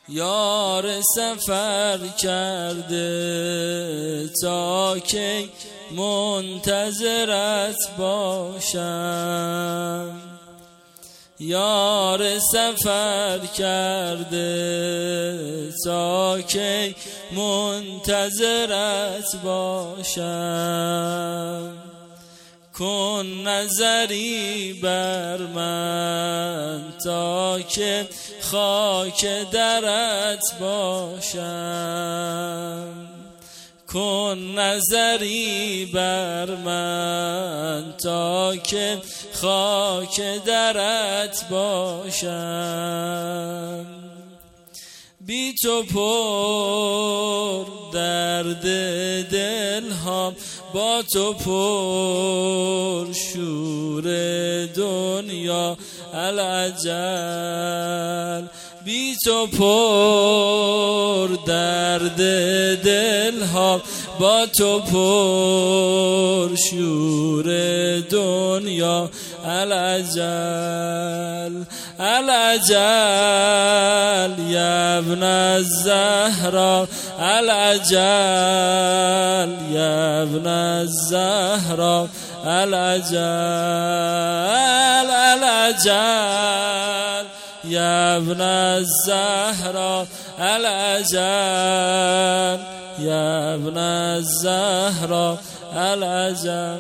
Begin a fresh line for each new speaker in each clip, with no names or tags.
یار سفر کرده تا کی منتظرت باشم. یار سفر کرده تا کی منتظرت باشم. کن نظری بر من تا که خاک درت باشم. کن نظری بر من تا که خاک درت باشم. بی تو پر درد دل ها، با تو پر شور دنیا العجل. بی تو پر درد دل ها، با تو پر شور دنیا العجل. العجل یا ابن الزهرا، العجل یا ابن الزهرا، العجل. العجل یا ابن الزهرا، العجل یا ابن الزهرا، العجل.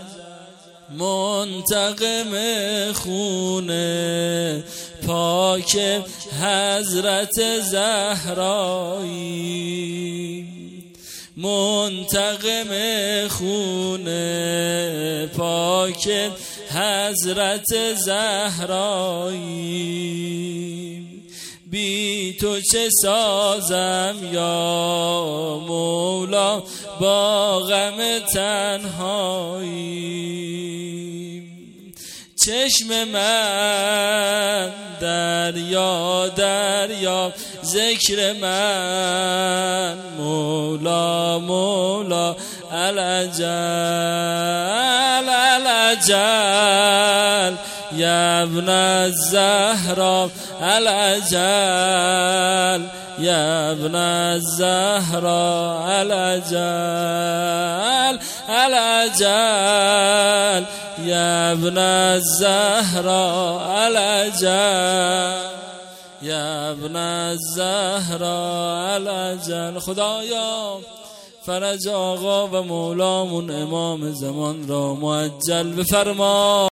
منتقم خون پاک حضرت زهرایی، منتقم خون پاک حضرت زهرایی. بی تو چه سازم یا مولا با غم تنهایی. چشم من دریا دریا، ذکر من مولا مولا، العجل. العجل یا ابن الزهرا، العجل یا ابن الزهرا، العجل. العجل یا ابن الزهرا، العجل یا ابن الزهرا، العجل. خدایا فرج آقا و مولامون امام زمان را معجل بفرما.